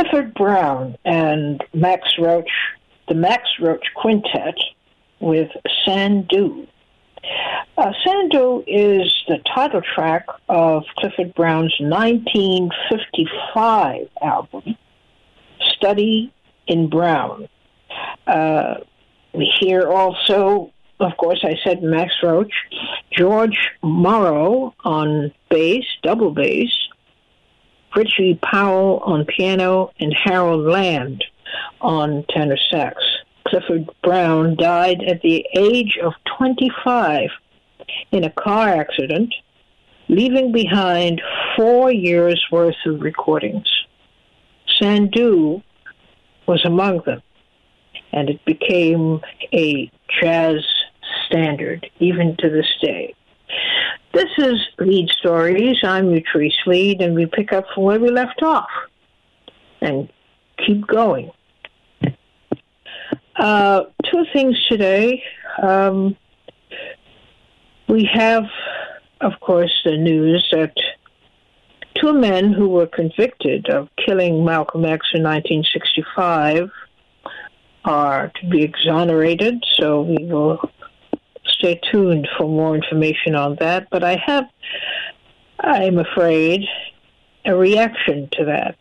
Clifford Brown and Max Roach, the Max Roach Quintet with Sandu. Sandu is the title track of Clifford Brown's 1955 album, Study in Brown. We hear also, of course, I said Max Roach, George Morrow on bass, double bass, Richie Powell on piano, and Harold Land on tenor sax. Clifford Brown died at the age of 25 in a car accident, leaving behind 4 years' worth of recordings. Sandu was among them, and it became a jazz standard, even to this day. This is Lead Stories. I'm Utrice Lead, and we pick up from where we left off and keep going. Two things today. We have, of course, the news that two men who were convicted of killing Malcolm X in 1965 are to be exonerated, so we will stay tuned for more information on that. But I'm afraid, a reaction to that.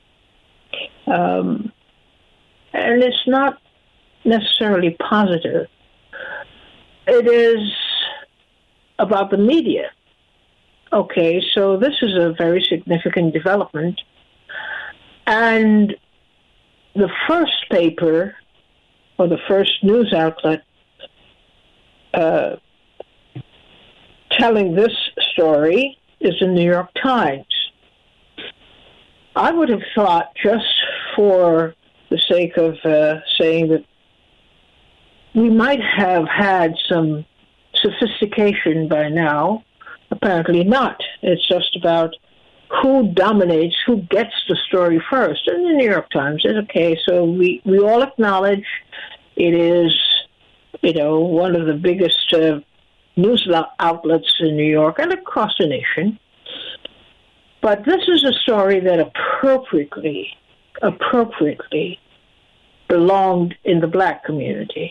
And it's not necessarily positive. It is about the media. Okay, so this is a very significant development. And the first paper, or the first news outlet, telling this story is the New York Times. I would have thought, just for the sake of saying that we might have had some sophistication by now. Apparently not. It's just about who dominates, who gets the story first. And the New York Times is okay. So we all acknowledge it is, one of the biggest news outlets in New York and across the nation. But this is a story that appropriately belonged in the black community.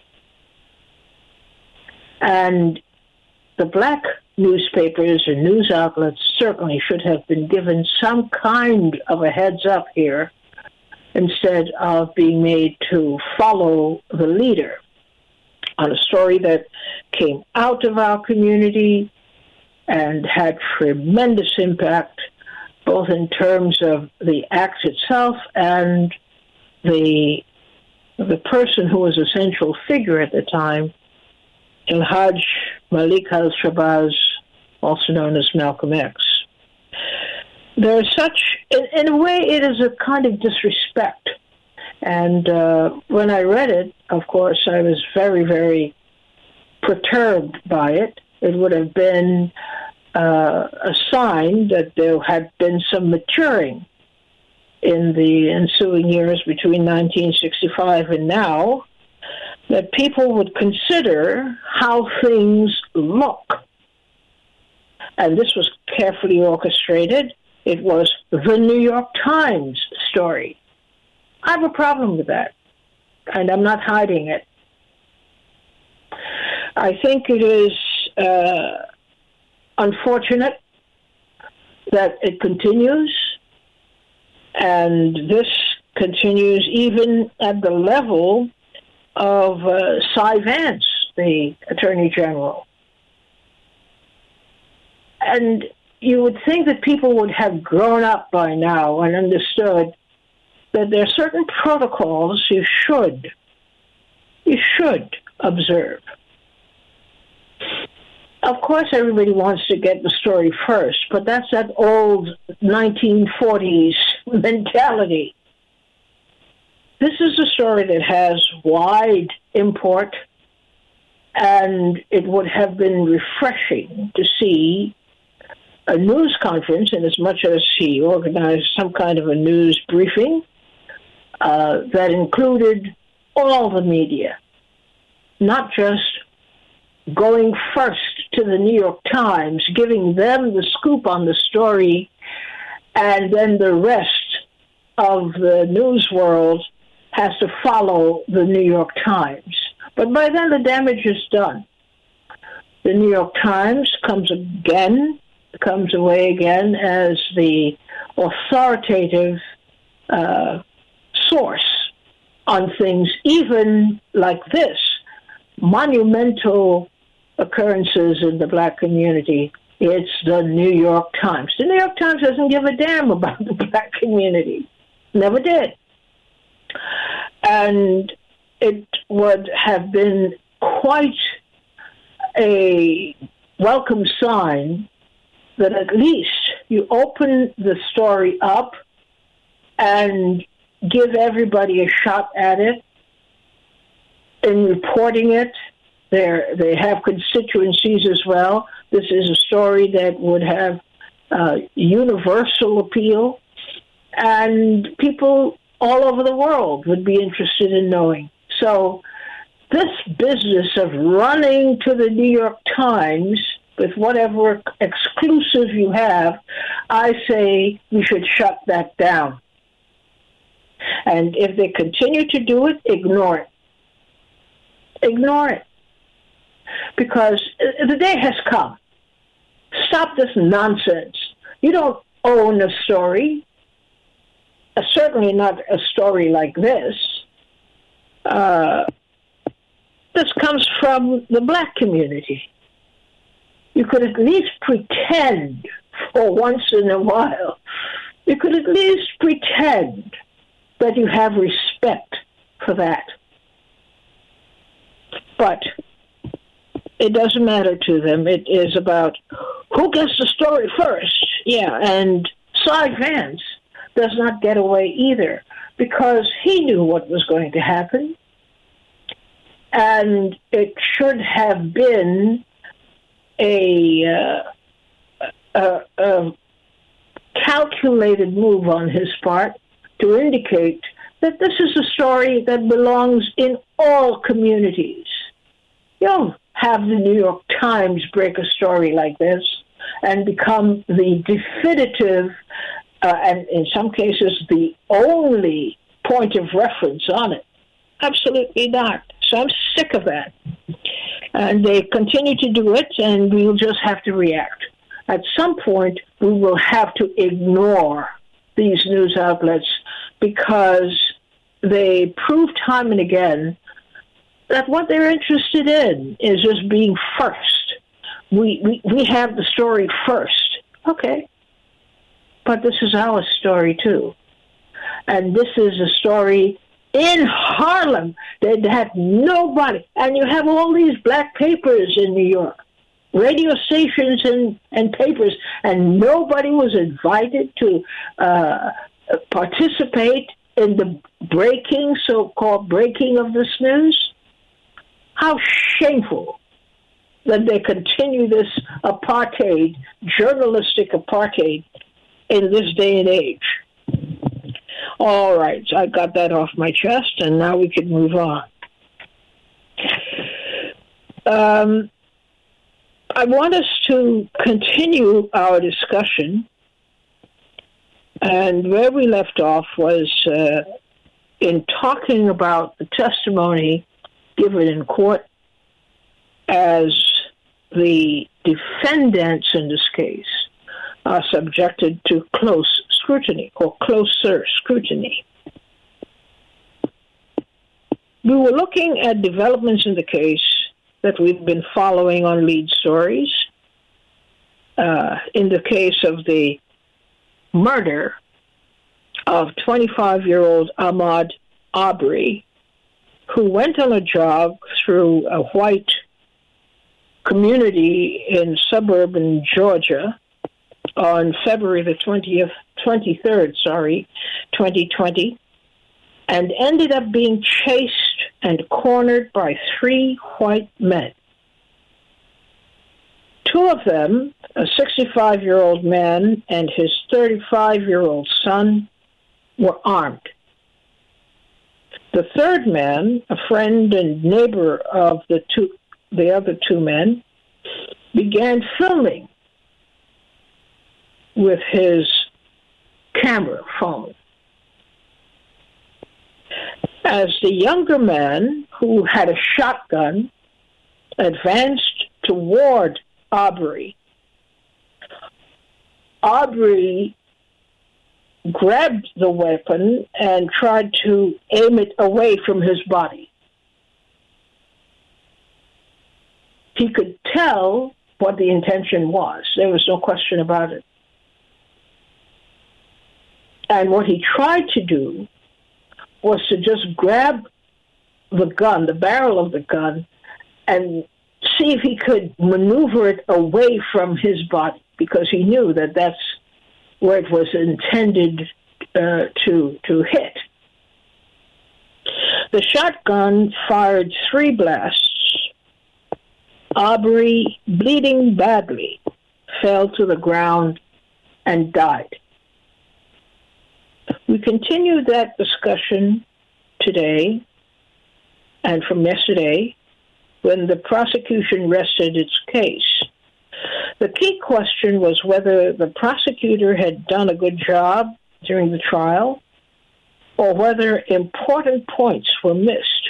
And the black newspapers and news outlets certainly should have been given some kind of a heads up here instead of being made to follow the leader on a story that came out of our community and had tremendous impact, both in terms of the act itself and the person who was a central figure at the time, El-Hajj Malik al-Shabazz, also known as Malcolm X. There's such, in a way, it is a kind of disrespect. And when I read it, of course, I was very, very perturbed by it. It would have been a sign that there had been some maturing in the ensuing years between 1965 and now, that people would consider how things look. And this was carefully orchestrated. It was the New York Times story. I have a problem with that, and I'm not hiding it. I think it is unfortunate that it continues, and this continues even at the level of Cy Vance, the Attorney General. And you would think that people would have grown up by now and understood that there are certain protocols you should observe. Of course, everybody wants to get the story first, but that's that old 1940s mentality. This is a story that has wide import, and it would have been refreshing to see a news conference, in as much as he organized some kind of a news briefing that included all the media, not just going first to the New York Times, giving them the scoop on the story, and then the rest of the news world has to follow the New York Times. But by then the damage is done. The New York Times comes away again as the authoritative source on things even like this, monumental occurrences in the black community. It's the New York Times. The New York Times doesn't give a damn about the black community. Never did. And it would have been quite a welcome sign that at least you open the story up and give everybody a shot at it in reporting it. They have constituencies as well. This is a story that would have universal appeal, and people all over the world would be interested in knowing. So this business of running to the New York Times with whatever exclusive you have, I say we should shut that down. And if they continue to do it, ignore it. Ignore it. Because the day has come. Stop this nonsense. You don't own a story. Certainly not a story like this. This comes from the black community. You could at least pretend for once in a while. You could at least pretend that you have respect for that. But it doesn't matter to them. It is about who gets the story first. Yeah, and Cy Vance does not get away either because he knew what was going to happen. And it should have been a calculated move on his part to indicate that this is a story that belongs in all communities. You don't have the New York Times break a story like this and become the definitive, and in some cases the only point of reference on it. Absolutely not. So I'm sick of that. And they continue to do it, and we'll just have to react. At some point, we will have to ignore these news outlets because they prove time and again that what they're interested in is just being first. We have the story first. Okay. But this is our story, too. And this is a story in Harlem that had nobody. And you have all these black papers in New York, radio stations and papers, and nobody was invited to participate in the so-called breaking of this news. How shameful that they continue this apartheid, journalistic apartheid, in this day and age. All right, so I got that off my chest, and now we can move on. I want us to continue our discussion, and where we left off was in talking about the testimony given in court as the defendants in this case are subjected to close scrutiny or closer scrutiny. We were looking at developments in the case that we've been following on lead stories. In the case of the murder of 25-year-old Ahmaud Arbery, who went on a jog through a white community in suburban Georgia on February the 23rd, 2020, and ended up being chased and cornered by 3 white men. 2 of them, a 65-year-old man and his 35-year-old son, were armed. The third man, a friend and neighbor of the other 2 men, began filming with his camera phone. as the younger man, who had a shotgun, advanced toward Aubrey, Aubrey grabbed the weapon and tried to aim it away from his body. He could tell what the intention was. There was no question about it. And what he tried to do was to just grab the gun, the barrel of the gun, and see if he could maneuver it away from his body, because he knew that that's where it was intended to hit. The shotgun fired 3 blasts. Aubrey, bleeding badly, fell to the ground and died. We continued that discussion today and from yesterday when the prosecution rested its case. The key question was whether the prosecutor had done a good job during the trial or whether important points were missed.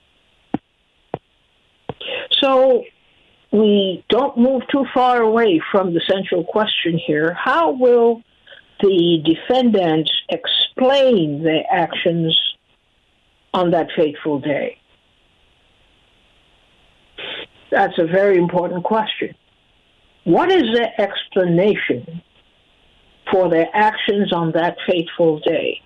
So we don't move too far away from the central question here. How will the defendants explain their actions on that fateful day? That's a very important question. What is their explanation for their actions on that fateful day?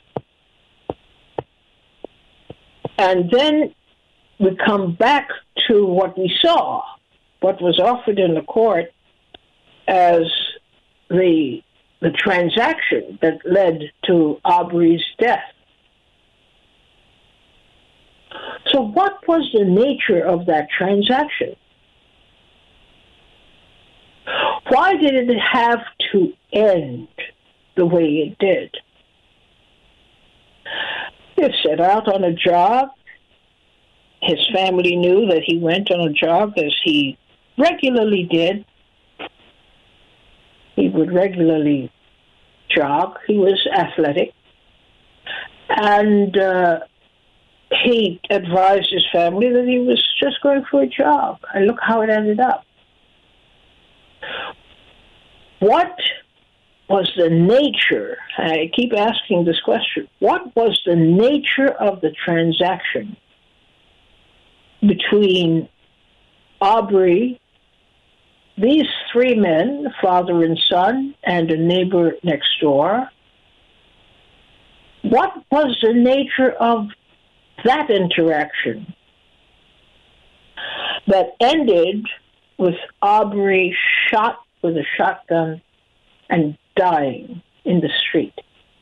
And then we come back to what we saw, what was offered in the court as the transaction that led to Aubrey's death. So what was the nature of that transaction? Why did it have to end the way it did? He set out on a jog. His family knew that he went on a jog, as he regularly did. He would regularly jog. He was athletic. And he advised his family that he was just going for a jog. And look how it ended up. What was the nature, I keep asking this question, what was the nature of the transaction between Aubrey, these 3 men, father and son, and a neighbor next door? What was the nature of that interaction that ended with Aubrey shot with a shotgun and dying in the street?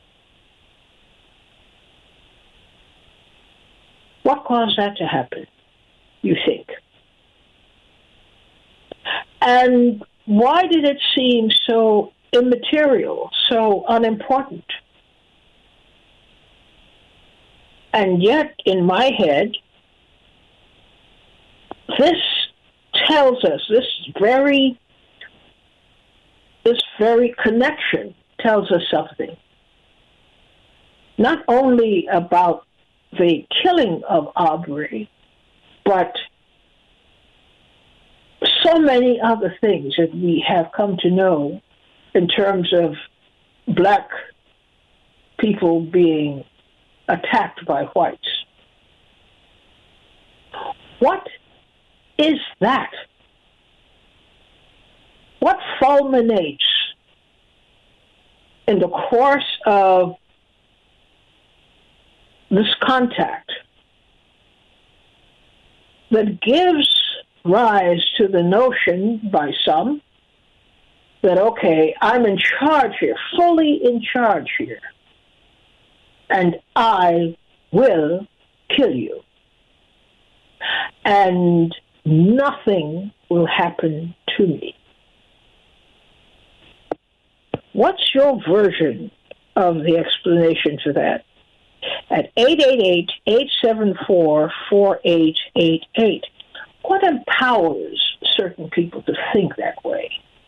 What caused that to happen, you think? And why did it seem so immaterial, so unimportant? And yet, in my head, this tells us, this very connection tells us something. Not only about the killing of Aubrey, but so many other things that we have come to know in terms of black people being attacked by whites. What is that? What fulminates in the course of this contact that gives rise to the notion by some that, okay, I'm in charge here, fully in charge here, and I will kill you. And nothing will happen to me. What's your version of the explanation for that? At 888-874-4888. What empowers certain people to think that way?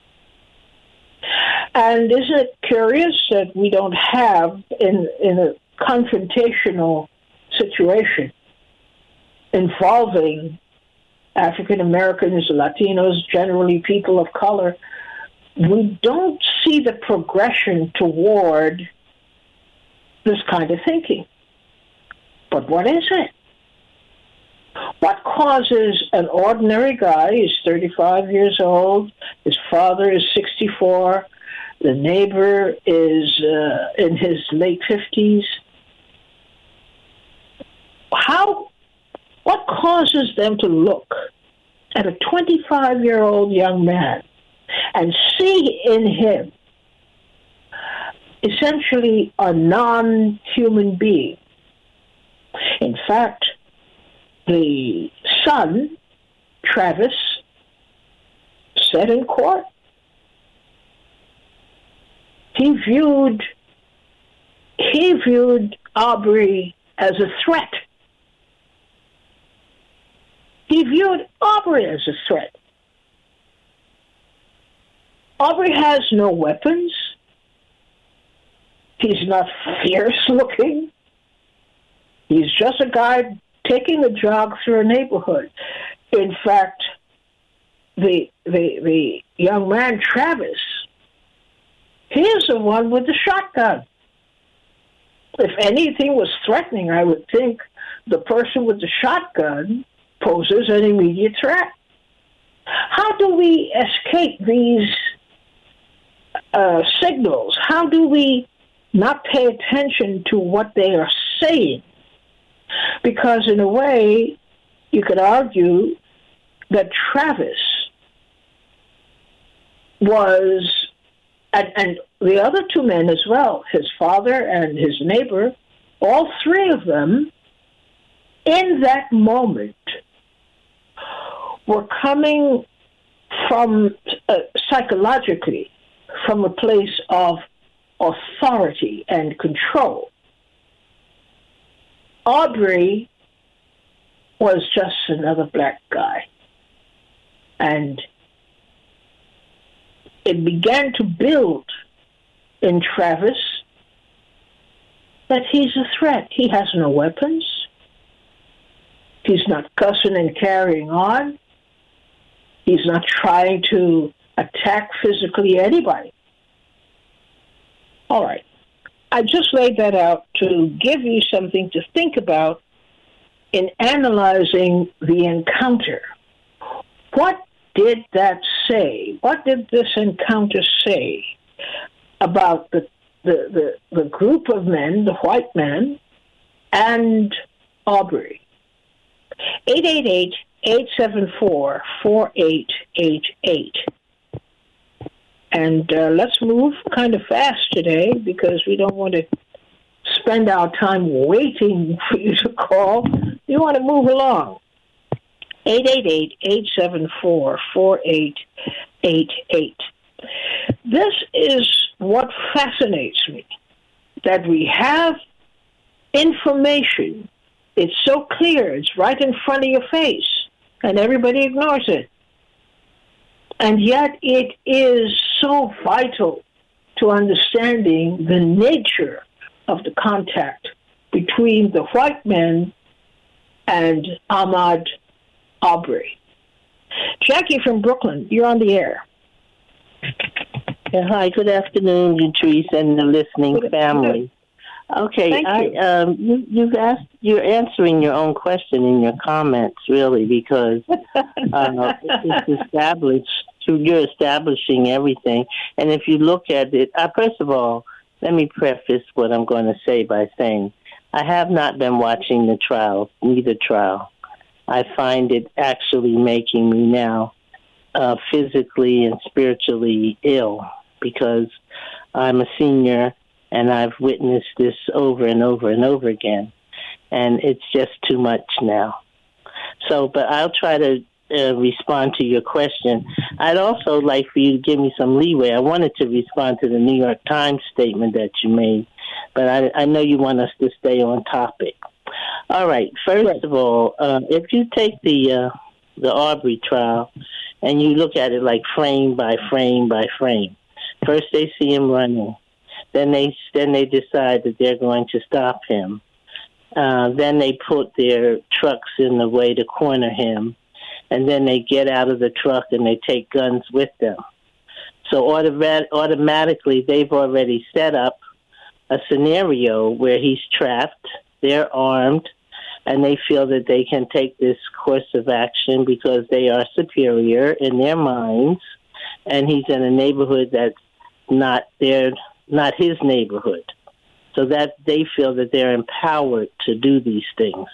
And isn't it curious that we don't have, in a confrontational situation involving African Americans, Latinos, generally people of color, we don't see the progression toward this kind of thinking. But what is it? What causes an ordinary guy, he's 35 years old, his father is 64, the neighbor is in his late 50s, what causes them to look at a 25-year-old young man and see in him essentially a non-human being? In fact, the son, Travis, said in court, he viewed Arbery as a threat. He viewed Arbery as a threat. Arbery has no weapons. He's not fierce looking. He's just a guy taking a jog through a neighborhood. In fact, the young man, Travis, he is the one with the shotgun. If anything was threatening, I would think the person with the shotgun poses an immediate threat. How do we escape these signals? How do we not pay attention to what they are saying? Because in a way, you could argue that Travis was, and the other two men as well, his father and his neighbor, all three of them, in that moment, were coming from, psychologically, from a place of authority and control. Arbery was just another black guy. And it began to build in Travis that he's a threat. He has no weapons. He's not cussing and carrying on. He's not trying to attack physically anybody. All right. I just laid that out to give you something to think about in analyzing the encounter. What did that say? What did this encounter say about the group of men, the white men, and Arbery? 888-874-4888. And let's move kind of fast today because we don't want to spend our time waiting for you to call. You want to move along. 888-874-4888. This is what fascinates me, that we have information. It's so clear. It's right in front of your face, and everybody ignores it. And yet it is so vital to understanding the nature of the contact between the white men and Ahmaud Arbery. Jackie from Brooklyn, you're on the air. Yeah, hi, good afternoon, Utrice and the listening family. Okay, you're answering your own question in your comments, really, because it's established. You're establishing everything, and if you look at it, first of all, let me preface what I'm going to say by saying I have not been watching the trial, neither trial. I find it actually making me now physically and spiritually ill because I'm a senior. And I've witnessed this over and over and over again. And it's just too much now. So, but I'll try to respond to your question. I'd also like for you to give me some leeway. I wanted to respond to the New York Times statement that you made, but I know you want us to stay on topic. All right. First of all, if you take the Arbery trial and you look at it like frame by frame by frame, first they see him running. Then they decide that they're going to stop him. Then they put their trucks in the way to corner him, and then they get out of the truck and they take guns with them. So automatically, they've already set up a scenario where he's trapped, they're armed, and they feel that they can take this course of action because they are superior in their minds, and he's in a neighborhood that's not his neighborhood. So that they feel that they're empowered to do these things.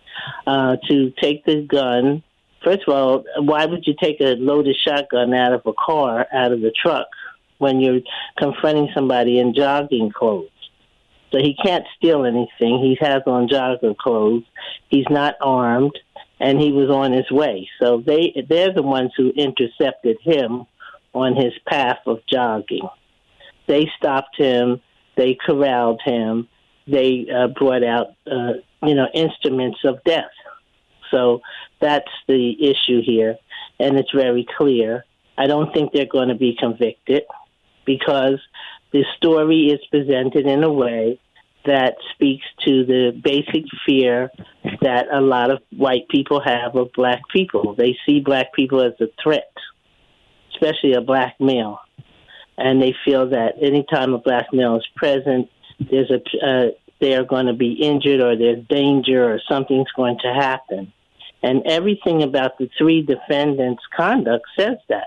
To take the gun, first of all, why would you take a loaded shotgun out of a car, out of the truck, when you're confronting somebody in jogging clothes? So he can't steal anything. He has on jogger clothes. He's not armed, and he was on his way. So they're the ones who intercepted him on his path of jogging. They stopped him. They corralled him. They brought out, instruments of death. So that's the issue here, and it's very clear. I don't think they're going to be convicted because the story is presented in a way that speaks to the basic fear that a lot of white people have of black people. They see black people as a threat, especially a black male. And they feel that anytime a black male is present, they are going to be injured or there's danger or something's going to happen. And everything about the three defendants' conduct says that.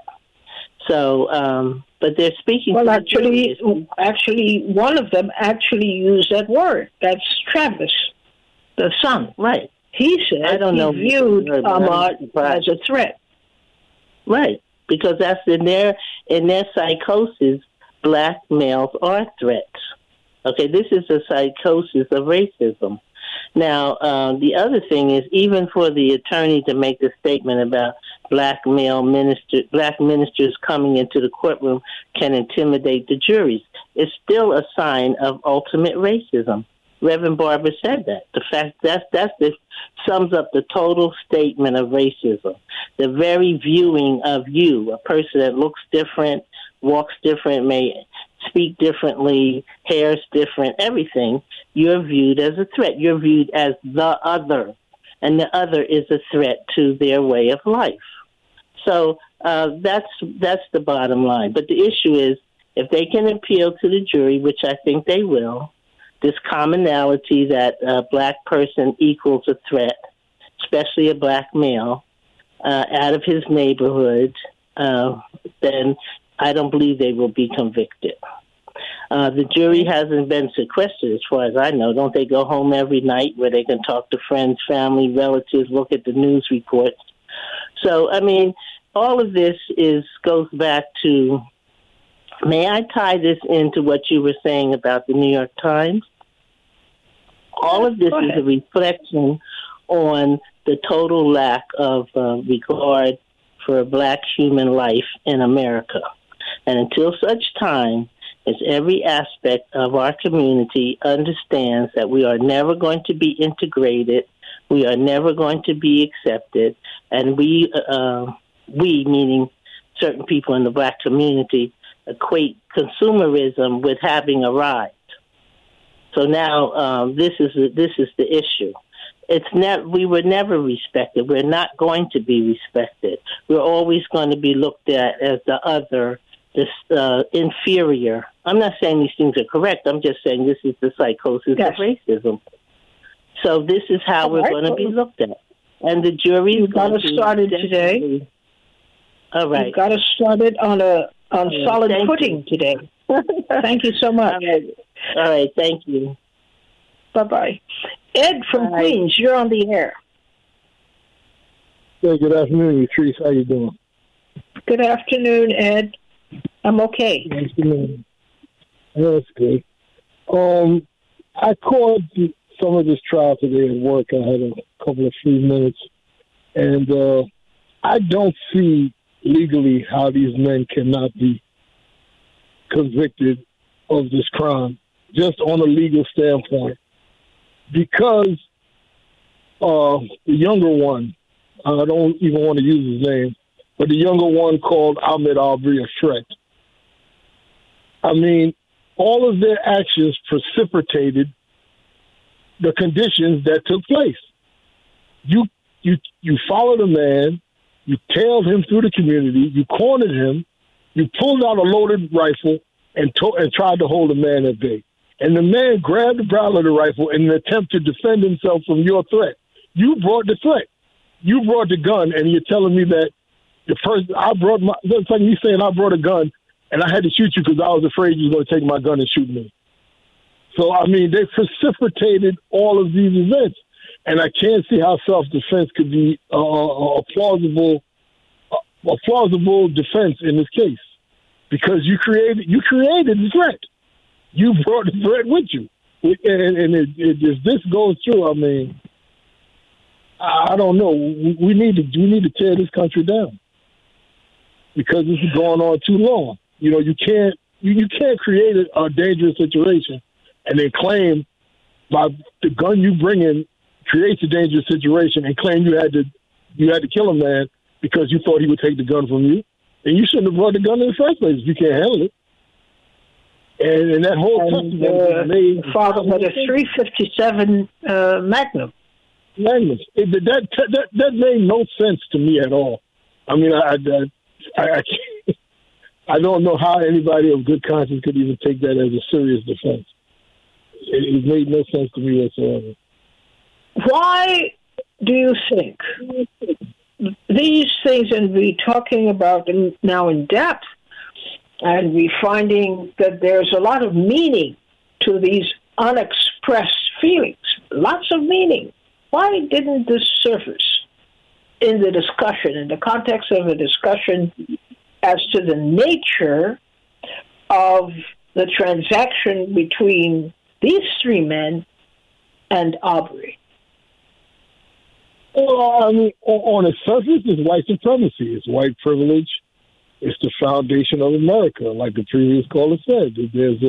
So, but they're speaking. Well, actually, one of them actually used that word. That's Travis, the son. Right. He said he viewed Ahmaud as a threat. Right. Because that's in their psychosis, black males are threats. Okay, this is a psychosis of racism. Now, the other thing is, even for the attorney to make the statement about black ministers coming into the courtroom can intimidate the juries, it's still a sign of ultimate racism. Reverend Barber said that. The fact that sums up the total statement of racism. The very viewing of you, a person that looks different, walks different, may speak differently, hair's different, everything, you're viewed as a threat. You're viewed as the other, and the other is a threat to their way of life. So that's the bottom line. But the issue is, if they can appeal to the jury, which I think they will, this commonality that a black person equals a threat, especially a black male, out of his neighborhood, then I don't believe they will be convicted. The jury hasn't been sequestered, as far as I know. Don't they go home every night where they can talk to friends, family, relatives, look at the news reports? So, I mean, all of this goes back to, may I tie this into what you were saying about the New York Times? All of this is a reflection on the total lack of regard for black human life in America. And until such time as every aspect of our community understands that we are never going to be integrated, we are never going to be accepted, and we meaning certain people in the black community, equate consumerism with having arrived. So now this is the issue. We were never respected. We're not going to be respected. We're always going to be looked at as the other, this inferior. I'm not saying these things are correct. I'm just saying this is the psychosis of racism. So this is how we're going to be looked at. And the jury is got us started today. All right. You've got us started on solid footing today. Thank you so much. All right. Thank you. Bye-bye. Ed from Queens, you're on the air. Hey, good afternoon, Yatrice. How you doing? Good afternoon, Ed. I'm okay. Good afternoon. That's good. I called some of this trial today at work. I had a couple of free minutes. And I don't see legally how these men cannot be convicted of this crime, just on a legal standpoint. Because the younger one, I don't even want to use his name, but the younger one called Ahmaud Arbery a threat. I mean, all of their actions precipitated the conditions that took place. You followed a man, you tailed him through the community, you cornered him, you pulled out a loaded rifle and tried to hold the man at bay. And the man grabbed the barrel of the rifle in an attempt to defend himself from your threat. You brought the threat. You brought the gun, and you're telling me that it's like me saying I brought a gun and I had to shoot you because I was afraid you were going to take my gun and shoot me. So, I mean, they precipitated all of these events. And I can't see how self-defense could be a plausible defense in this case, because you created the threat. You brought the threat with you, and if this goes through, I mean, I don't know. We need to tear this country down because this is going on too long. You know, you can't create a dangerous situation and then claim by the gun you bring in creates a dangerous situation and claim you had to kill a man because you thought he would take the gun from you, and you shouldn't have brought the gun in the first place if you can't handle it. And that whole testimony father had a .357 Magnum. That made no sense to me at all. I mean, I don't know how anybody of good conscience could even take that as a serious defense. It made no sense to me whatsoever. Why do you think these things, and we're talking about them now in depth, and we're finding that there's a lot of meaning to these unexpressed feelings, lots of meaning. Why didn't this surface in the discussion, in the context of a discussion as to the nature of the transaction between these three men and Arbery? Well, I mean, on its surface, it's white supremacy. It's white privilege. It's the foundation of America, like the previous caller said. There's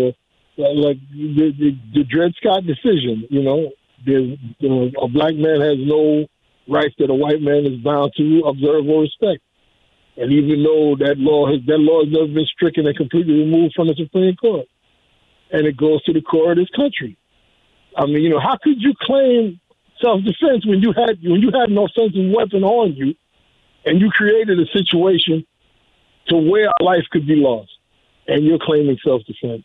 the Dred Scott decision. You know, a black man has no rights that a white man is bound to observe or respect. And even though that law has never been stricken and completely removed from the Supreme Court, and it goes to the core of this country. I mean, you know, how could you claim self-defense when you had no offensive weapon on you, and you created a situation to where a life could be lost, and you're claiming self-defense?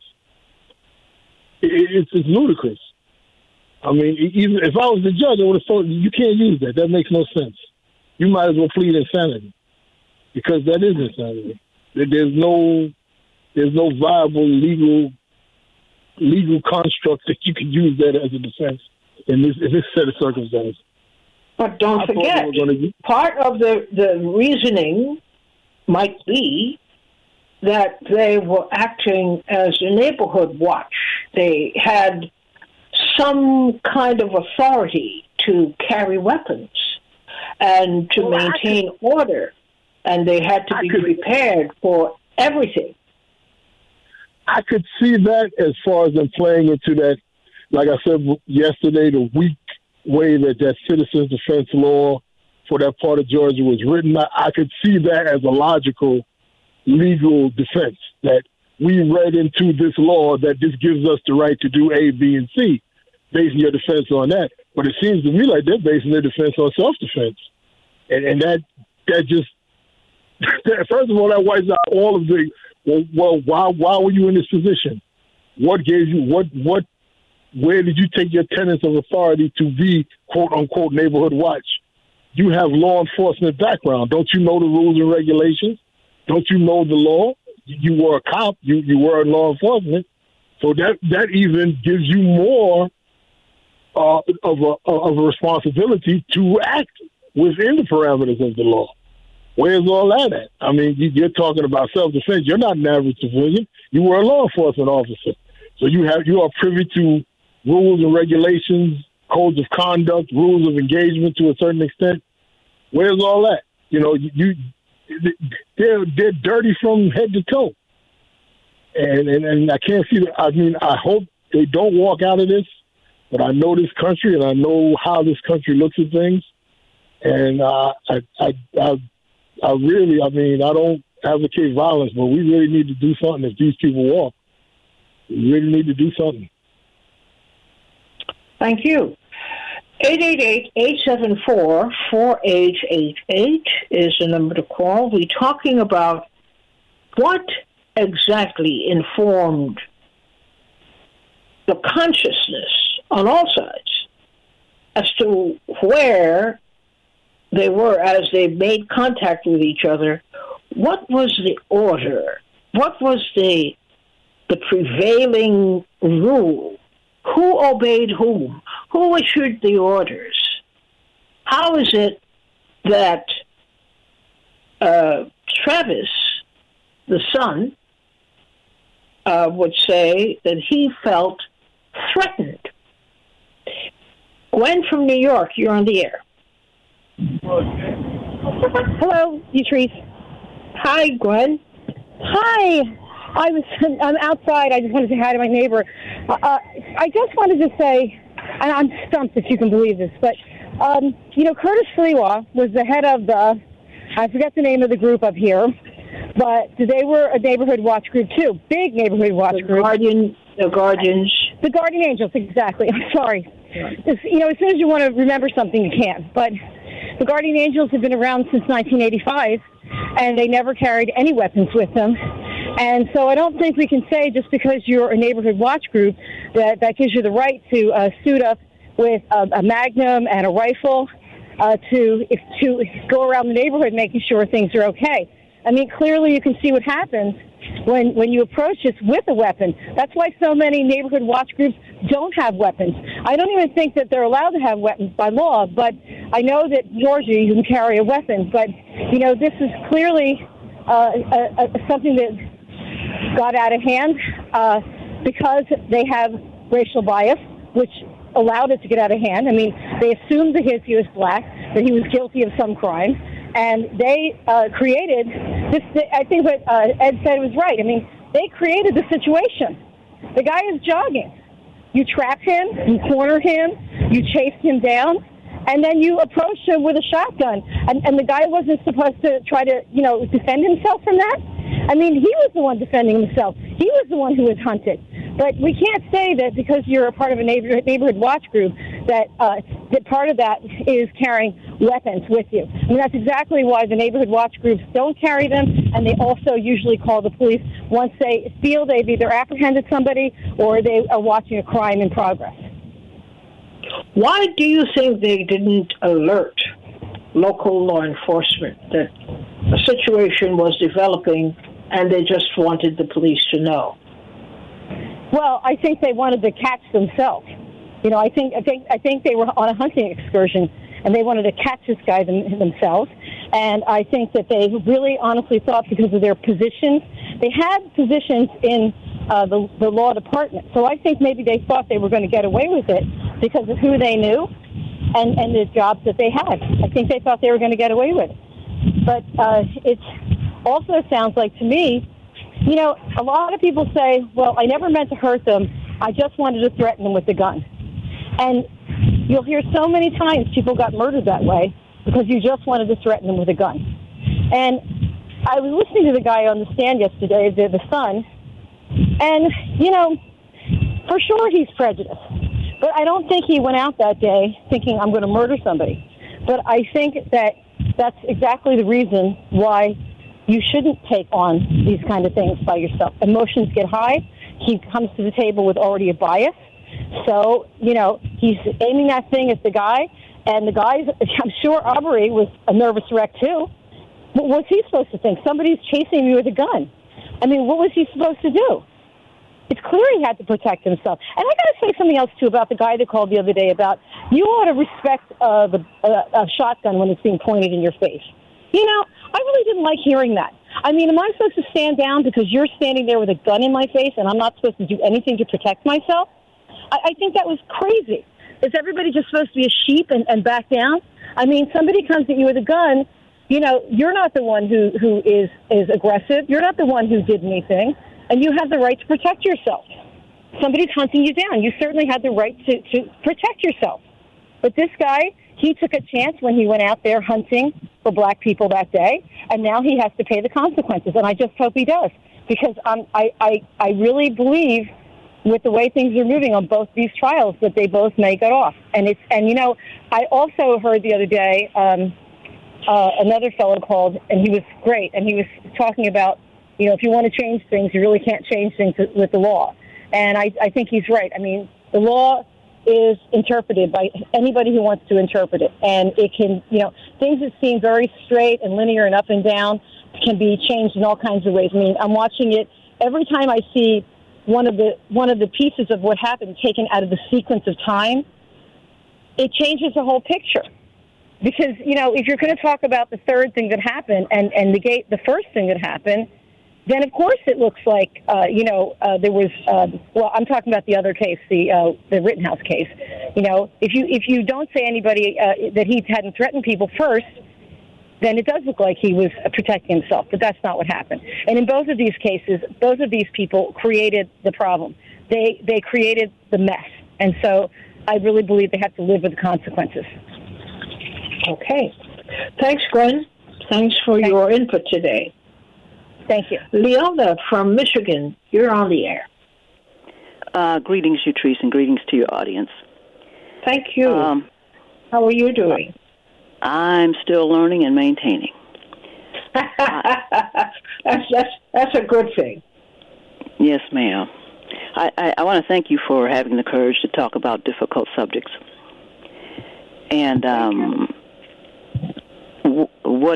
It's ludicrous. I mean, even if I was the judge, I would have thought you can't use that. That makes no sense. You might as well plead insanity, because that is insanity. There's no viable legal construct that you can use that as a defense in this set of circumstances. But don't forget, part of the reasoning might be that they were acting as a neighborhood watch. They had some kind of authority to carry weapons and to maintain order, and they had to be prepared for everything. I could see that as far as them playing into that, like I said yesterday, the weak way that citizens defense law for that part of Georgia was written. I could see that as a logical legal defense, that we read into this law that this gives us the right to do A, B, and C, basing your defense on that. But it seems to me like they're basing their defense on self-defense. And that just, first of all, that wipes out all of the, well, why were you in this position? What gave you, where did you take your tenets of authority to be, quote unquote, neighborhood watch? You have law enforcement background. Don't you know the rules and regulations? Don't you know the law? You were a cop. You were in law enforcement. So that even gives you more of a responsibility to act within the parameters of the law. Where's all that at? I mean, you're talking about self-defense. You're not an average civilian. You were a law enforcement officer. So you are privy to rules and regulations, codes of conduct, rules of engagement to a certain extent. Where's all that? You know, they're dirty from head to toe. And I can't see that. I mean, I hope they don't walk out of this, but I know this country and I know how this country looks at things. And I don't advocate violence, but we really need to do something if these people walk. We really need to do something. Thank you. 888-874-4888 is the number to call. We're talking about what exactly informed the consciousness on all sides as to where they were as they made contact with each other. What was the order? What was the prevailing rule? Who obeyed whom? Who issued the orders? How is it that Travis, the son, would say that he felt threatened? Gwen from New York, you're on the air. Hello, Utrice. Hi, Gwen. Hi. I'm outside. I just wanted to say hi to my neighbor. I just wanted to say, and I'm stumped if you can believe this, but, Curtis Sliwa was the head of I forget the name of the group up here, but they were a neighborhood watch group too. Big neighborhood watch group. The Guardians. The Guardian Angels, exactly. I'm sorry. Right. As soon as you want to remember something, you can. But the Guardian Angels have been around since 1985, and they never carried any weapons with them. And so I don't think we can say just because you're a neighborhood watch group that gives you the right to suit up with a magnum and a rifle to go around the neighborhood making sure things are okay. I mean, clearly you can see what happens when you approach this with a weapon. That's why so many neighborhood watch groups don't have weapons. I don't even think that they're allowed to have weapons by law, but I know that Georgia, you can carry a weapon. But, this is clearly something that got out of hand because they have racial bias, which allowed it to get out of hand. I mean, they assumed because he was black that he was guilty of some crime, and they created this. I think what Ed said was right. I mean, they created the situation. The guy is jogging. You trap him, you corner him, you chase him down, and then you approach him with a shotgun. And the guy wasn't supposed to try to, defend himself from that. I mean, he was the one defending himself. He was the one who was hunted. But we can't say that because you're a part of a neighborhood watch group that part of that is carrying weapons with you. I mean, that's exactly why the neighborhood watch groups don't carry them, and they also usually call the police once they feel they've either apprehended somebody or they are watching a crime in progress. Why do you think they didn't alert local law enforcement that a situation was developing and they just wanted the police to know? Well, I think they wanted to catch themselves. I think they were on a hunting excursion and they wanted to catch this guy themselves. And I think that they really honestly thought because of their positions, they had positions in the law department. So I think maybe they thought they were going to get away with it because of who they knew and the jobs that they had. I think they thought they were going to get away with it. But it also sounds like to me, a lot of people say, well, I never meant to hurt them. I just wanted to threaten them with a gun. And you'll hear so many times people got murdered that way because you just wanted to threaten them with a gun. And I was listening to the guy on the stand yesterday, the son, and, for sure he's prejudiced. But I don't think he went out that day thinking, I'm going to murder somebody. But I think that that's exactly the reason why you shouldn't take on these kind of things by yourself. Emotions get high. He comes to the table with already a bias. So, he's aiming that thing at the guy. And the guy, I'm sure Aubrey was a nervous wreck too. What was he supposed to think? Somebody's chasing me with a gun. I mean, what was he supposed to do? It's clear he had to protect himself. And I got to say something else, too, about the guy that called the other day about you ought to respect a shotgun when it's being pointed in your face. I really didn't like hearing that. I mean, am I supposed to stand down because you're standing there with a gun in my face and I'm not supposed to do anything to protect myself? I think that was crazy. Is everybody just supposed to be a sheep and back down? I mean, somebody comes at you with a gun, you're not the one who is aggressive. You're not the one who did anything. And you have the right to protect yourself. Somebody's hunting you down. You certainly had the right to protect yourself. But this guy, he took a chance when he went out there hunting for black people that day, and now he has to pay the consequences. And I just hope he does, because I really believe with the way things are moving on both these trials, that they both may get off. And I also heard the other day another fellow called, and he was great, and he was talking about, if you want to change things, you really can't change things with the law. And I think he's right. I mean, the law is interpreted by anybody who wants to interpret it. And it can, things that seem very straight and linear and up and down can be changed in all kinds of ways. I mean, I'm watching it every time I see one of the pieces of what happened taken out of the sequence of time, it changes the whole picture. Because, if you're going to talk about the third thing that happened and negate the first thing that happened, then of course it looks like, there was, I'm talking about the other case, the Rittenhouse case. If you don't say anybody that he hadn't threatened people first, then it does look like he was protecting himself, but that's not what happened. And in both of these cases, both of these people created the problem. They created the mess. And so I really believe they have to live with the consequences. Okay. Thanks, Gwen. Thanks for your input today. Thank you. Leona from Michigan, you're on the air. Greetings, Utrice, and greetings to your audience. Thank you. How are you doing? I'm still learning and maintaining. That's a good thing. Yes, ma'am. I want to thank you for having the courage to talk about difficult subjects. And what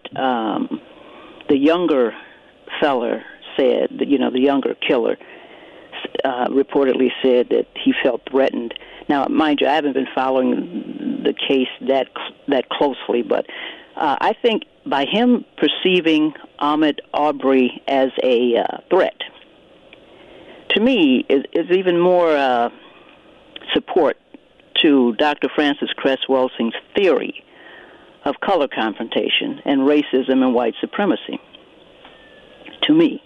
the younger fella said, the younger killer, reportedly said that he felt threatened. Now, mind you, I haven't been following the case that closely, but I think by him perceiving Ahmaud Arbery as a threat, to me, is even more support to Dr. Frances Cress Welsing's theory of color confrontation and racism and white supremacy. To me,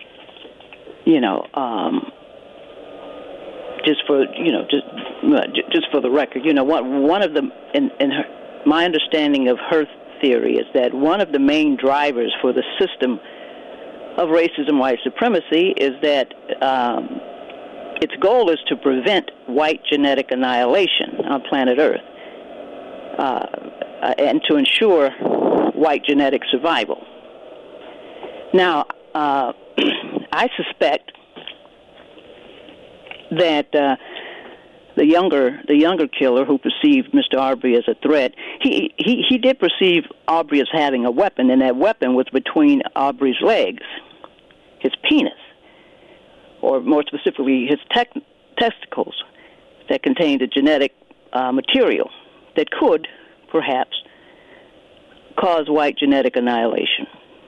just for the record, one of the my understanding of her theory is that one of the main drivers for the system of racism, white supremacy, is that its goal is to prevent white genetic annihilation on planet Earth, and to ensure white genetic survival. Now, I suspect that the younger killer who perceived Mr. Arbery as a threat, he did perceive Arbery as having a weapon, and that weapon was between Arbery's legs, his penis, or more specifically, his testicles, that contained a genetic material that could, perhaps, cause white genetic annihilation.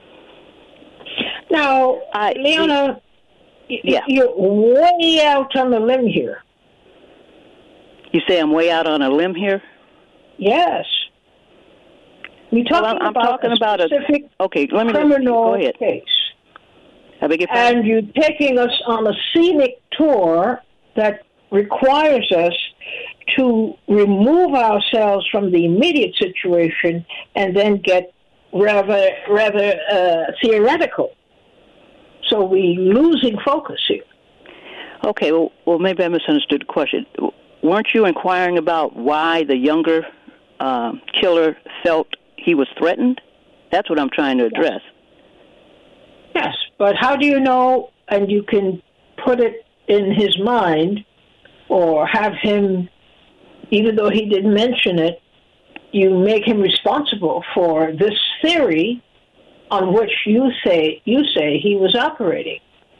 Now, Leona, you're way out on the limb here. You say I'm way out on a limb here? Yes. You're talking about a specific criminal case. I beg your pardon? And you're taking us on a scenic tour that requires us to remove ourselves from the immediate situation and then get rather theoretical. So we're losing focus here. Okay, well, maybe I misunderstood the question. Weren't you inquiring about why the younger killer felt he was threatened? That's what I'm trying to address. Yes, but how do you know, and you can put it in his mind or have him, even though he didn't mention it, you make him responsible for this theory on which you say he was operating.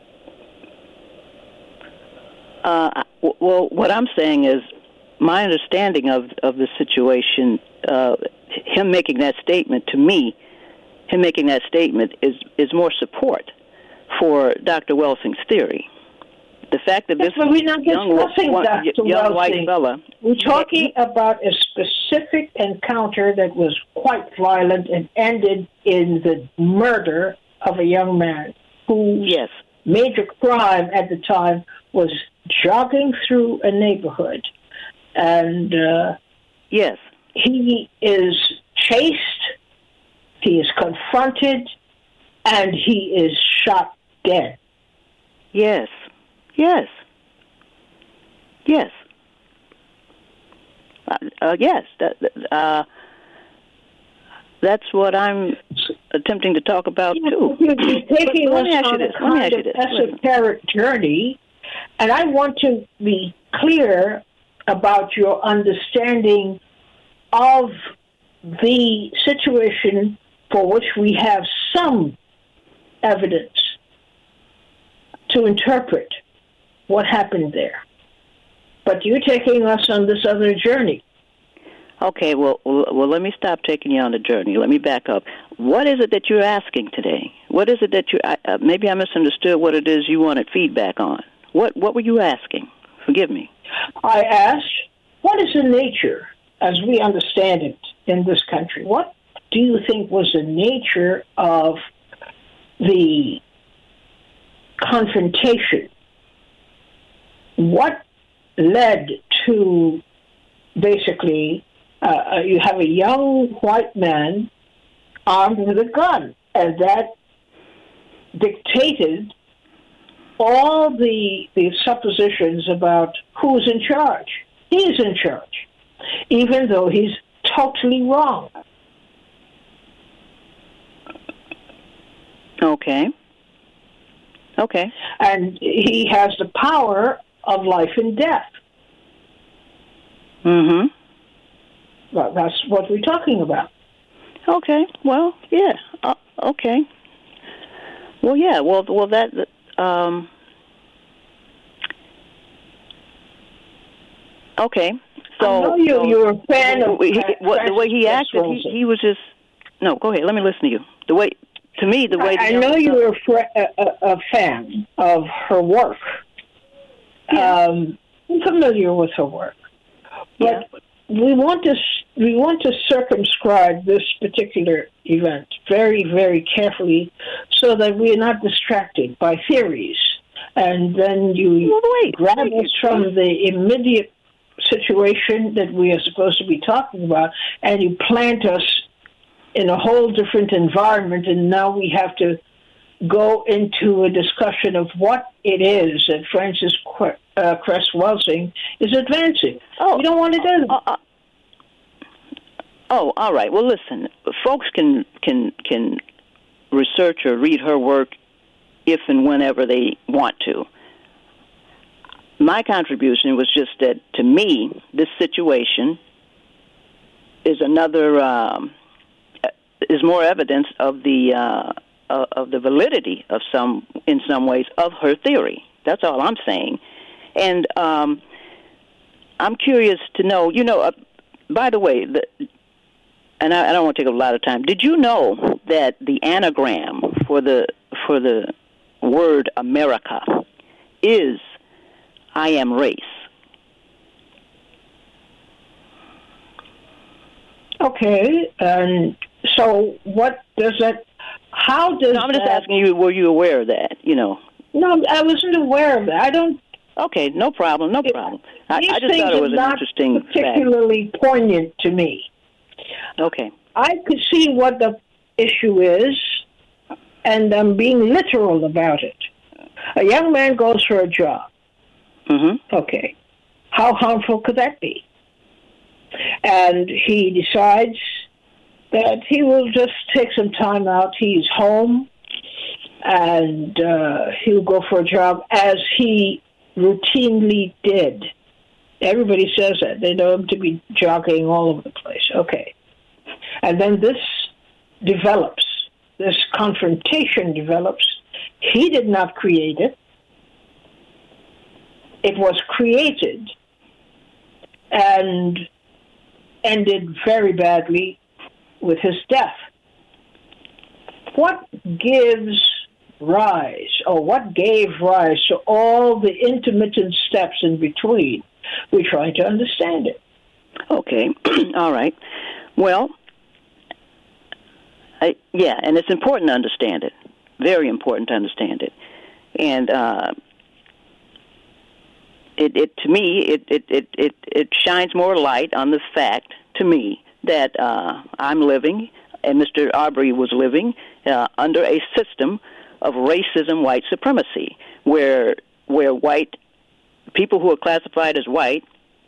Well, what I'm saying is my understanding of the situation, him making that statement to me, is more support for Dr. Welsing's theory. The fact that this we're not discussing young white fella... We're talking about a specific encounter that was quite violent and ended in the murder of a young man whose major crime at the time was jogging through a neighborhood. And he is chased, he is confronted, and he is shot dead. Yes. Yes. Yes. That's what I'm attempting to talk about too. You're taking us on a kind of esoteric journey, and I want to be clear about your understanding of the situation for which we have some evidence to interpret what happened there. But you're taking us on this other journey. Okay, well, let me stop taking you on the journey. Let me back up. What is it that you're asking today? What is it that maybe I misunderstood what it is you wanted feedback on. What were you asking? Forgive me. I asked, what is the nature, as we understand it in this country, what do you think was the nature of the confrontation? What led to basically you have a young white man armed with a gun, and that dictated all the suppositions about who's in charge. He's in charge, even though he's totally wrong. Okay. And he has the power of life and death. Mm-hmm. Well, that's what we're talking about. Okay. Well, yeah. Okay. Well, yeah. Well, that. Okay. So I know you're a fan of the way he acted. He was just. No, go ahead. Let me listen to you. I know you're a fan of her work. Yeah. I'm familiar with her work, but we want to circumscribe this particular event very, very carefully, so that we are not distracted by theories, and then you grab us from the immediate situation that we are supposed to be talking about, and you plant us in a whole different environment, and now we have to go into a discussion of what it is that Frances Cress Welsing is advancing. We don't want to do that. All right. Well, listen, folks can research or read her work if and whenever they want to. My contribution was just that, to me, this situation is is more evidence of the validity in some ways of her theory. That's all I'm saying. And I'm curious to know. By the way, and I don't want to take a lot of time. Did you know that the anagram for the word America is I am race? Okay, and so what does that? How does? No, I'm just asking you. Were you aware of that? No, I wasn't aware of that. I don't. Okay, no problem. I just thought it was an interesting fact. Particularly poignant to me. Okay. I could see what the issue is, and I'm being literal about it. A young man goes for a job. Mm-hmm. Okay. How harmful could that be? And he decides that he will just take some time out. He's home, and he'll go for a job as he routinely did. Everybody says that. They know him to be jogging all over the place. Okay. And then this develops. This confrontation develops. He did not create it. It was created and ended very badly with his death. What gives rise, or what gave rise to all the intermittent steps in between? We're trying to understand it. Okay. All right. Well, and it's important to understand it. Very important to understand it. And to me, it shines more light on the fact, to me, that I'm living, and Mr. Arbery was living, under a system of racism, white supremacy, where white people who are classified as white,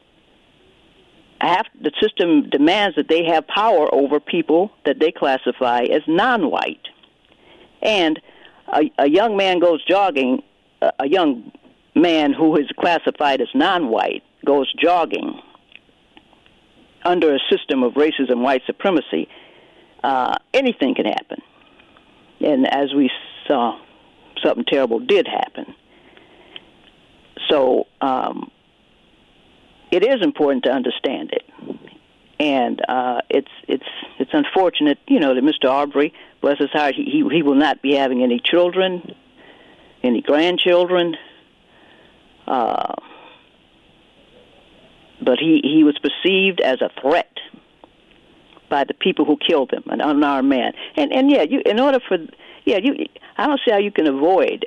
the system demands that they have power over people that they classify as non-white. And a young man goes jogging, a young man who is classified as non-white goes jogging under a system of racism, white supremacy, anything can happen. And as we saw, something terrible did happen. So it is important to understand it. And it's unfortunate, that Mr. Arbery, bless his heart, he will not be having any children, any grandchildren. But he was perceived as a threat by the people who killed him, an unarmed man. And I don't see how you can avoid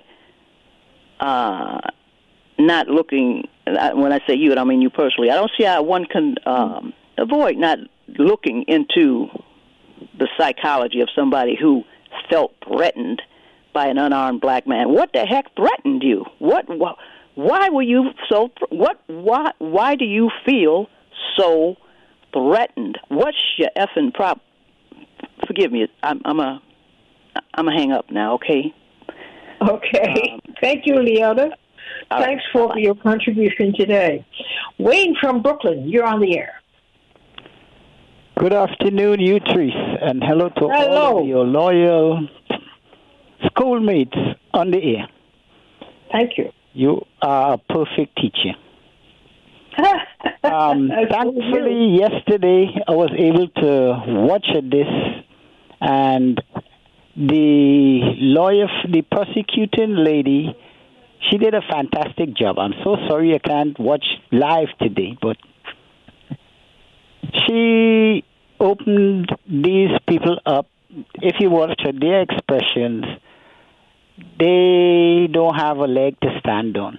not looking. When I say you, I don't mean you personally. I don't see how one can avoid not looking into the psychology of somebody who felt threatened by an unarmed black man. What the heck threatened you? Why were you so? Why do you feel so threatened? What's your effing problem? Forgive me. I'm a hang up now. Okay. Okay. Thank you, Leota. Thanks for your contribution today. Wayne from Brooklyn, you're on the air. Good afternoon, you Therese, and hello to all of your loyal schoolmates on the air. Thank you. You are a perfect teacher. Thankfully, yesterday I was able to watch this, and the prosecuting lady, she did a fantastic job. I'm so sorry I can't watch live today, but she opened these people up. If you watch their expressions, they don't have a leg to stand on.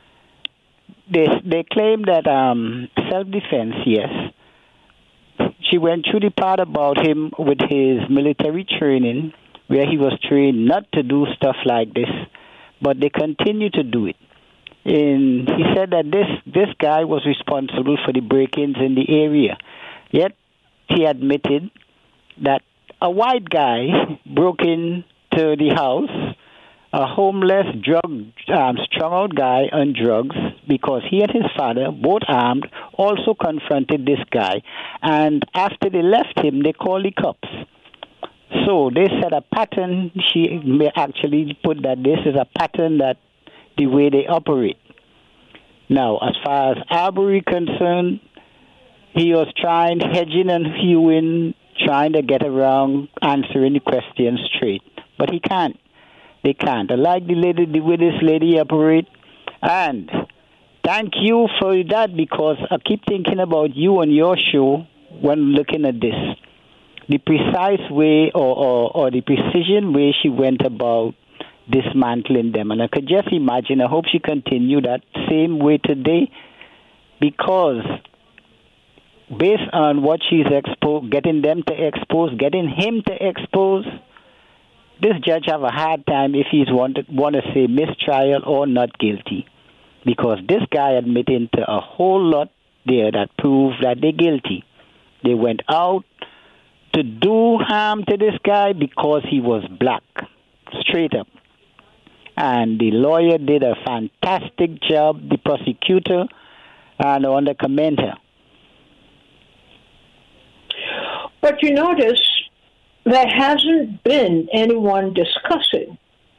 They claim that self-defense, yes. She went through the part about him with his military training, where he was trained not to do stuff like this, but they continue to do it. And he said that this guy was responsible for the break-ins in the area. Yet he admitted that a white guy broke into the house, a homeless, strung-out guy on drugs, because he and his father, both armed, also confronted this guy. And after they left him, they called the cops. So they said a pattern. She may actually put that this is a pattern that the way they operate. Now, as far as Arbery concerned, he was hedging and hewing, trying to get around answering the questions straight. But he can't. They can't. I like the way this lady operates. And thank you for that, because I keep thinking about you on your show when looking at this. The precise way or the precision way she went about dismantling them. And I could just imagine, I hope she continue that same way today, because based on what she's getting him to expose, this judge have a hard time if he's want to say mistrial or not guilty, because this guy admitting to a whole lot there that prove that they're guilty. They went out to do harm to this guy because he was black, straight up. And the lawyer did a fantastic job, the prosecutor and on the commenter. But you notice there hasn't been anyone discussing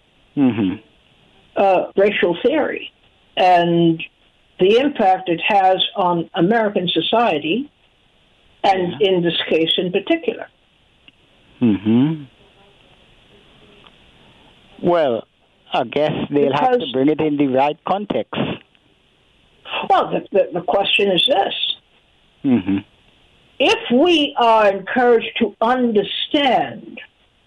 racial theory and the impact it has on American society, and in this case in particular. Well, I guess they'll have to bring it in the right context. Well, the question is this. If we are encouraged to understand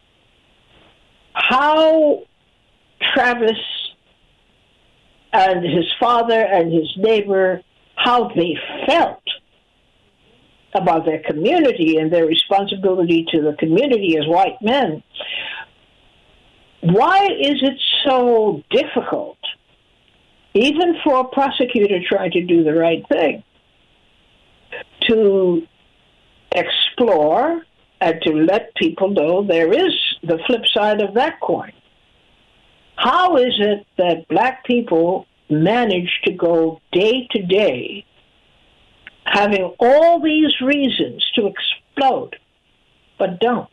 how Travis and his father and his neighbor, how they felt about their community and their responsibility to the community as white men, why is it so difficult even for a prosecutor trying to do the right thing, to explore and to let people know there is the flip side of that coin. How is it that black people manage to go day to day having all these reasons to explode, but don't?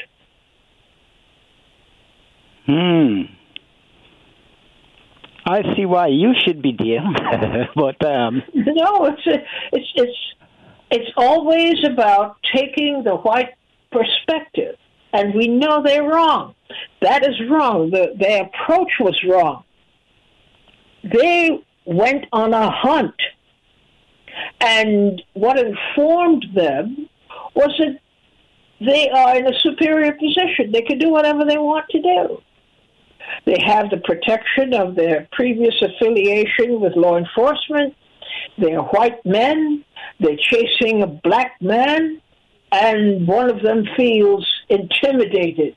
I see why you should be there, but no, it's always about taking the white perspective, and we know they're wrong. That is wrong. Their approach was wrong. They went on a hunt, and what informed them was that they are in a superior position. They can do whatever they want to do. They have the protection of their previous affiliation with law enforcement. They're white men. They're chasing a black man, and one of them feels intimidated.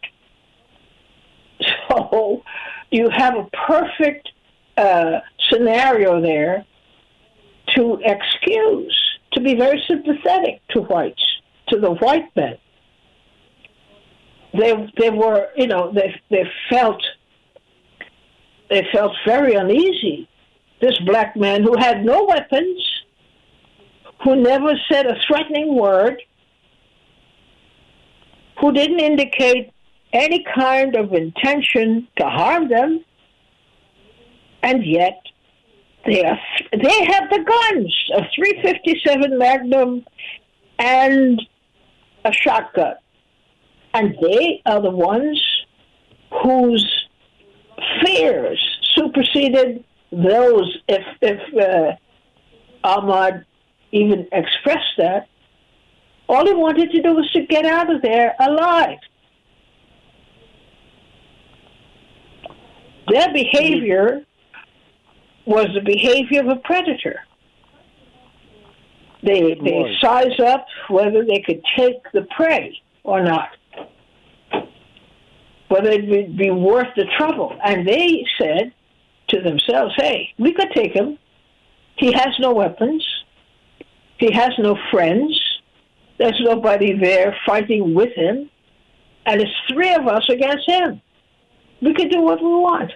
So you have a perfect scenario there to excuse, to be very sympathetic to whites, to the white men. They were, they felt very uneasy. This black man who had no weapons, who never said a threatening word, who didn't indicate any kind of intention to harm them, and yet they have the guns, a .357 Magnum and a shotgun. And they are the ones whose fears superseded those, if Ahmaud even expressed that. All he wanted to do was to get out of there alive. Their behavior was the behavior of a predator. They size up whether they could take the prey or not, whether it would be worth the trouble. And they said to themselves, hey, we could take him. He has no weapons. He has no friends. There's nobody there fighting with him. And it's three of us against him. We could do what we want.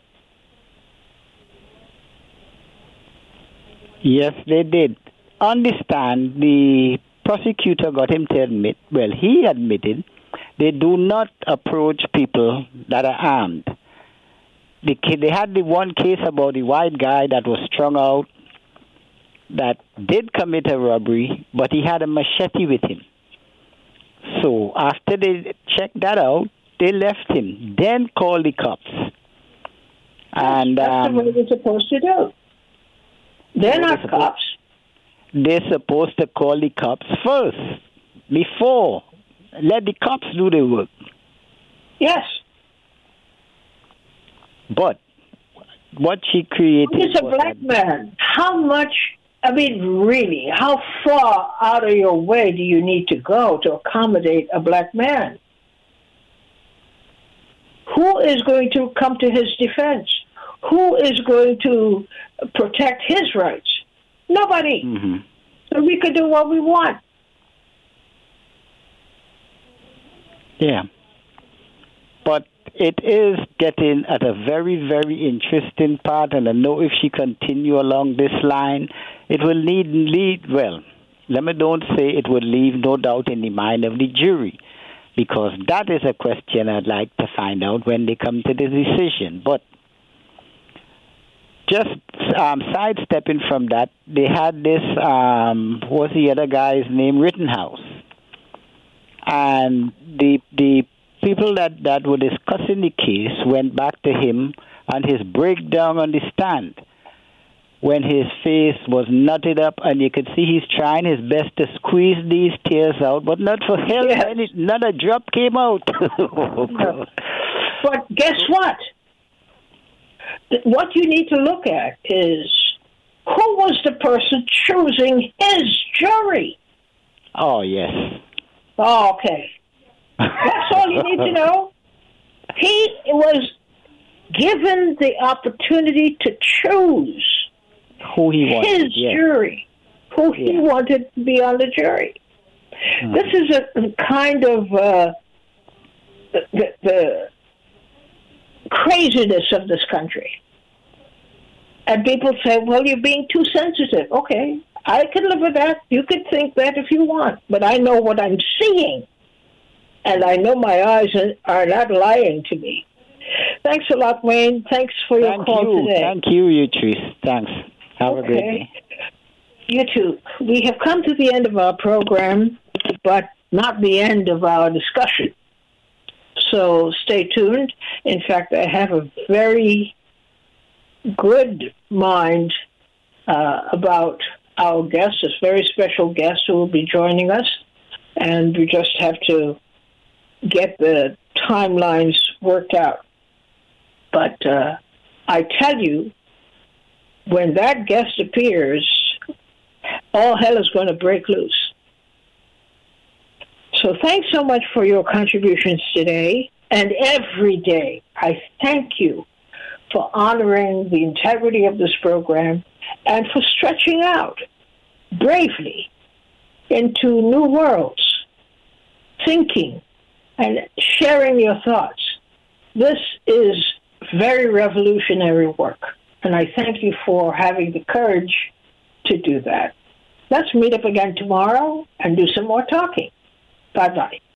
Yes, they did. Understand, the prosecutor got him to admit, he admitted, they do not approach people that are armed. They had the one case about the white guy that was strung out, that did commit a robbery, but he had a machete with him. So after they checked that out, they left him, then called the cops. And that's what they're supposed to do. They're not cops. They're supposed to call the cops first, before. Let the cops do the work. Yes. But what she created... He's a black man. How much... really, how far out of your way do you need to go to accommodate a black man? Who is going to come to his defense? Who is going to protect his rights? Nobody. Mm-hmm. So we could do what we want. Yeah. But it is getting at a very, very interesting part, and I know if she continue along this line, it will don't say it will leave no doubt in the mind of the jury, because that is a question I'd like to find out when they come to the decision. But just sidestepping from that, they had this, what's the other guy's name, Rittenhouse. And the people that were discussing the case went back to him and his breakdown on the stand, when his face was knotted up and you could see he's trying his best to squeeze these tears out, but not for hell, yes. Not a drop came out. No. But guess what? What you need to look at is, who was the person choosing his jury? Oh, yes. Oh, okay. That's all you need to know. He was given the opportunity to choose who he wanted. His jury, who he wanted to be on the jury. This is a kind of the craziness of this country. And people say, well, you're being too sensitive. Okay, I can live with that. You can think that if you want. But I know what I'm seeing. And I know my eyes are not lying to me. Thanks a lot, Wayne. Thanks for your call today. Thank you, Utrice. Thanks. Have a great day. You too. We have come to the end of our program, but not the end of our discussion. So stay tuned. In fact, I have a very good mind about our guest, this very special guest who will be joining us. And we just have to get the timelines worked out. But I tell you, when that guest appears, all hell is going to break loose. So thanks so much for your contributions today and every day. I thank you for honoring the integrity of this program and for stretching out bravely into new worlds, thinking and sharing your thoughts. This is very revolutionary work, and I thank you for having the courage to do that. Let's meet up again tomorrow and do some more talking. Bye-bye.